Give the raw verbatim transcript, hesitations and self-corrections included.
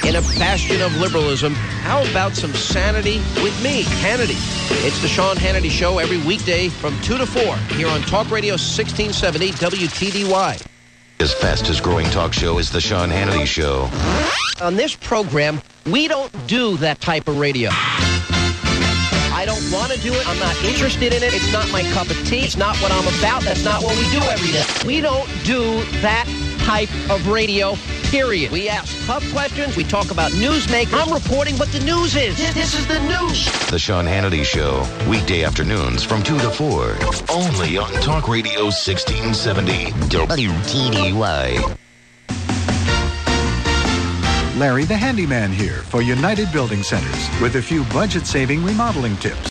in a bastion of liberalism. How about some sanity with me, Hannity? It's the Sean Hannity Show every weekday from two to four here on Talk Radio sixteen seventy W T D Y. His fastest growing talk show is the Sean Hannity Show. On this program, we don't do that type of radio. I don't want to do it. I'm not interested in it. It's not my cup of tea. It's not what I'm about. That's not what we do every day. We don't do that type of radio, period. We ask tough questions. We talk about newsmakers. I'm reporting what the news is. This is the news. The Sean Hannity Show, weekday afternoons from two to four. Only on Talk Radio sixteen seventy W T D Y. Larry the Handyman here for United Building Centers with a few budget-saving remodeling tips.